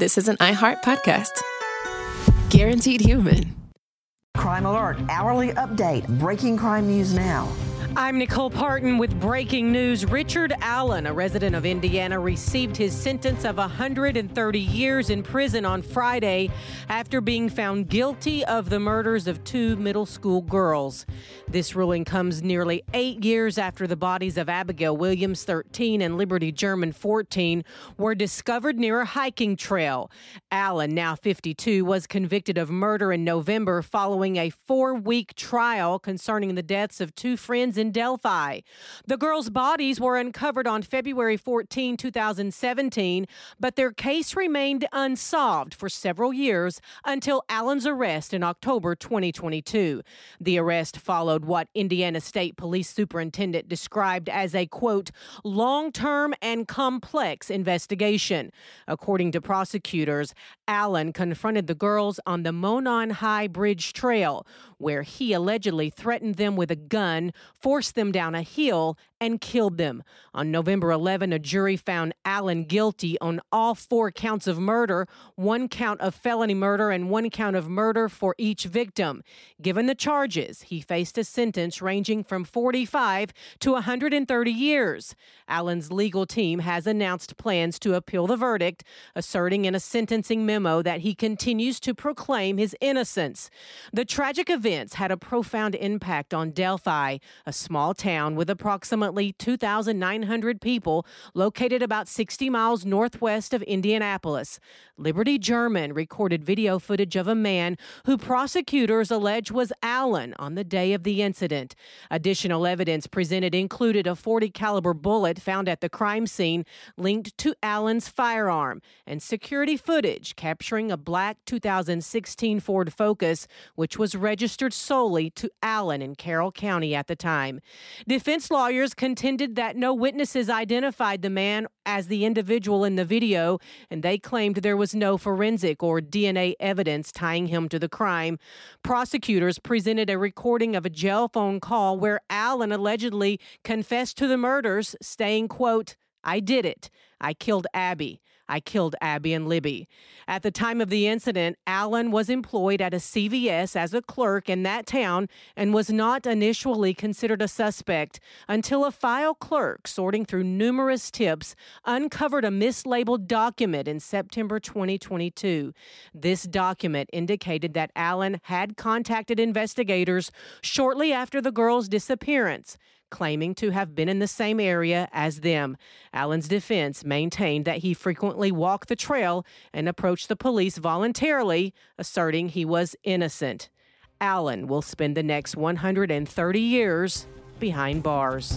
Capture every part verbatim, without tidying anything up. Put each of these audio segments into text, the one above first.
this is an iHeart podcast. Guaranteed Human. Crime Alert, hourly update, breaking crime news now. I'm Nicole Parton with breaking news. Richard Allen, a resident of Indiana, received his sentence of one hundred thirty years in prison on Friday after being found guilty of the murders of two middle school girls. This ruling comes nearly eight years after the bodies of Abigail Williams, thirteen, and Liberty German, fourteen, were discovered near a hiking trail. Allen, now fifty-two, was convicted of murder in November following a four-week trial concerning the deaths of two friends in Delphi. The girls' bodies were uncovered on February fourteenth, twenty seventeen, but their case remained unsolved for several years until Allen's arrest in October twenty twenty-two. The arrest followed what Indiana State Police Superintendent described as a, quote, long-term and complex investigation. According to prosecutors, Allen confronted the girls on the Monon High Bridge Trail, where he allegedly threatened them with a gun, forced them down a hill, and killed them. On November eleventh, a jury found Allen guilty on all four counts of murder, one count of felony murder, and one count of murder for each victim. Given the charges, he faced a sentence ranging from forty-five to one hundred thirty years. Allen's legal team has announced plans to appeal the verdict, asserting in a sentencing memo that he continues to proclaim his innocence. The tragic events had a profound impact on Delphi, a small town with approximately two thousand nine hundred people located about sixty miles northwest of Indianapolis. Liberty German recorded video footage of a man who prosecutors allege was Allen on the day of the incident. Additional evidence presented included a forty caliber bullet found at the crime scene linked to Allen's firearm and security footage capturing a black two thousand sixteen Ford Focus, which was registered solely to Allen in Carroll County at the time. Defense lawyers contended that no witnesses identified the man as the individual in the video, and they claimed there was no forensic or D N A evidence tying him to the crime. Prosecutors presented a recording of a jail phone call where Allen allegedly confessed to the murders, saying, quote, I did it. I killed Abby. I killed Abby and Libby. At the time of the incident, Allen was employed at a C V S as a clerk in that town and was not initially considered a suspect until a file clerk sorting through numerous tips uncovered a mislabeled document in September twenty twenty-two. This document indicated that Allen had contacted investigators shortly after the girls' disappearance, claiming to have been in the same area as them. Allen's defense maintained that he frequently walked the trail and approached the police voluntarily, asserting he was innocent. Allen will spend the next one hundred thirty years behind bars.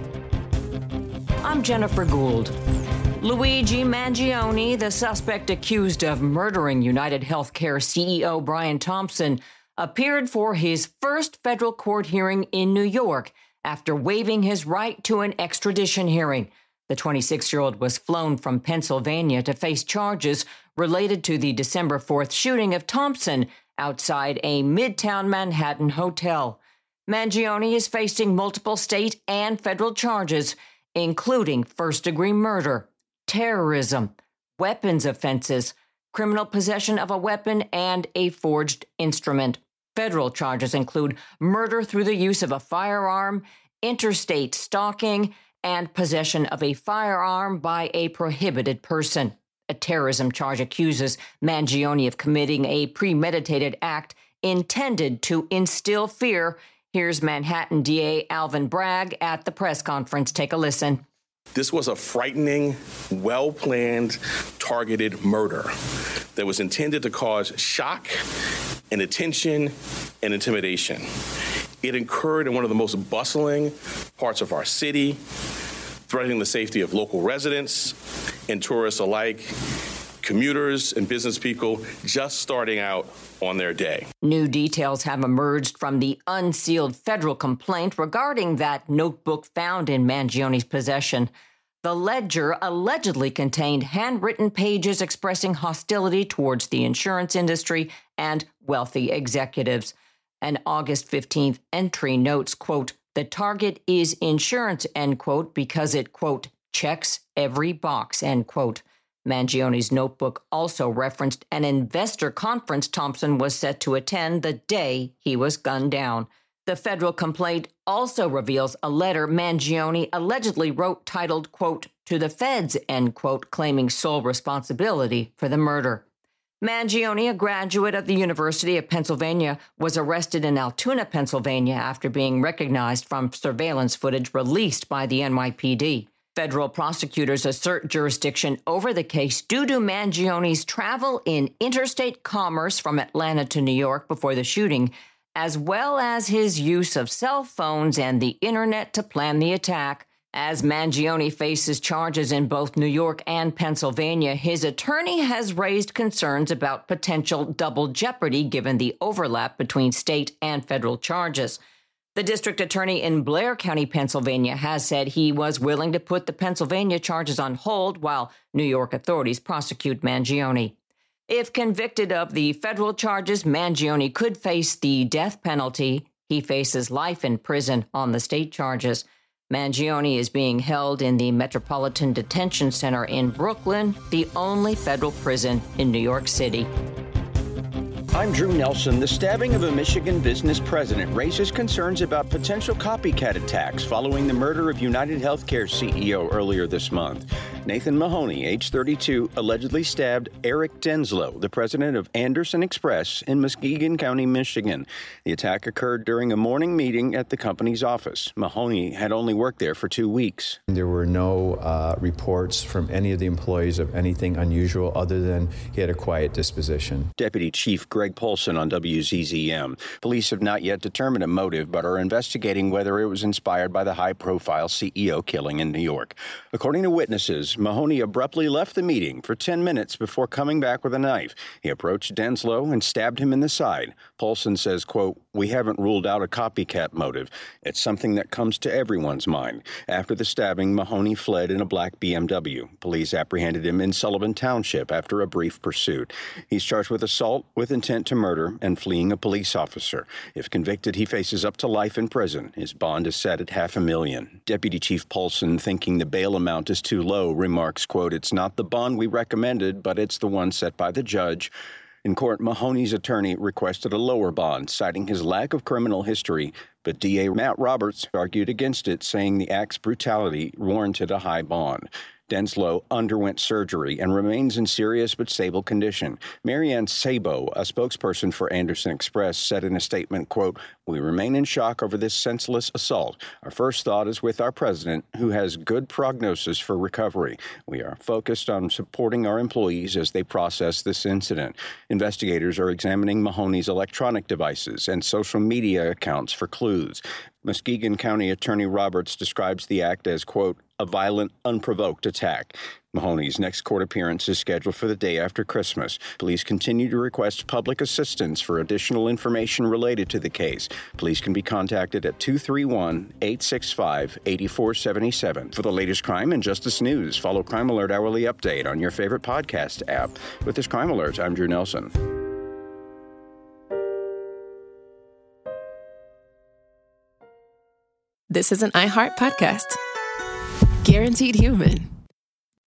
I'm Jennifer Gould. Luigi Mangione, the suspect accused of murdering United Healthcare C E O Brian Thompson, appeared for his first federal court hearing in New York after waiving his right to an extradition hearing. The twenty-six-year-old was flown from Pennsylvania to face charges related to the December fourth shooting of Thompson outside a Midtown Manhattan hotel. Mangione is facing multiple state and federal charges, including first-degree murder, terrorism, weapons offenses, criminal possession of a weapon, and a forged instrument. Federal charges include murder through the use of a firearm, interstate stalking, and possession of a firearm by a prohibited person. A terrorism charge accuses Mangione of committing a premeditated act intended to instill fear. Here's Manhattan D A Alvin Bragg at the press conference. Take a listen. This was a frightening, well-planned, targeted murder that was intended to cause shock and attention and intimidation. It occurred in one of the most bustling parts of our city, threatening the safety of local residents and tourists alike, commuters and business people just starting out on their day. New details have emerged from the unsealed federal complaint regarding that notebook found in Mangione's possession. The ledger allegedly contained handwritten pages expressing hostility towards the insurance industry and wealthy executives. An August fifteenth entry notes, quote, the target is insurance, end quote, because it, quote, checks every box, end quote. Mangione's notebook also referenced an investor conference Thompson was set to attend the day he was gunned down. The federal complaint also reveals a letter Mangione allegedly wrote titled, quote, "to the feds," end quote, claiming sole responsibility for the murder. Mangione, a graduate of the University of Pennsylvania, was arrested in Altoona, Pennsylvania, after being recognized from surveillance footage released by the N Y P D. Federal prosecutors assert jurisdiction over the case due to Mangione's travel in interstate commerce from Atlanta to New York before the shooting, as well as his use of cell phones and the internet to plan the attack. As Mangione faces charges in both New York and Pennsylvania, his attorney has raised concerns about potential double jeopardy given the overlap between state and federal charges. The district attorney in Blair County, Pennsylvania, has said he was willing to put the Pennsylvania charges on hold while New York authorities prosecute Mangione. If convicted of the federal charges, Mangione could face the death penalty. He faces life in prison on the state charges. Mangione is being held in the Metropolitan Detention Center in Brooklyn, the only federal prison in New York City. I'm Drew Nelson. The stabbing of a Michigan business president raises concerns about potential copycat attacks following the murder of United Healthcare C E O earlier this month. Nathan Mahoney, age thirty-two, allegedly stabbed Eric Denslow, the president of Anderson Express in Muskegon County, Michigan. The attack occurred during a morning meeting at the company's office. Mahoney had only worked there for two weeks. There were no uh, reports from any of the employees of anything unusual other than he had a quiet disposition. Deputy Chief Greg Polson on W Z Z M. Police have not yet determined a motive, but are investigating whether it was inspired by the high-profile C E O killing in New York. According to witnesses, Mahoney abruptly left the meeting for ten minutes before coming back with a knife. He approached Denslow and stabbed him in the side. Polson says, quote, "We haven't ruled out a copycat motive. It's something that comes to everyone's mind." After the stabbing, Mahoney fled in a black B M W. Police apprehended him in Sullivan Township after a brief pursuit. He's charged with assault with intent to murder and fleeing a police officer. If convicted, he faces up to life in prison. His bond is set at half a million. Deputy Chief Polson, thinking the bail amount is too low, remarks, quote, "It's not the bond we recommended, but it's the one set by the judge." In court, Mahoney's attorney requested a lower bond, citing his lack of criminal history, but D A Matt Roberts argued against it, saying the act's brutality warranted a high bond. Denslow underwent surgery and remains in serious but stable condition. Marianne Sabo, a spokesperson for Anderson Express, said in a statement, quote, "We remain in shock over this senseless assault. Our first thought is with our president, who has good prognosis for recovery. We are focused on supporting our employees as they process this incident." Investigators are examining Mahoney's electronic devices and social media accounts for clues. Muskegon County Attorney Roberts describes the act as, quote, "a violent, unprovoked attack." Mahoney's next court appearance is scheduled for the day after Christmas. Police continue to request public assistance for additional information related to the case. Police can be contacted at two three one, eight six five, eight four seven seven. For the latest crime and justice news, follow Crime Alert Hourly Update on your favorite podcast app. With this Crime Alert, I'm Drew Nelson. This is an iHeart podcast. Guaranteed Human.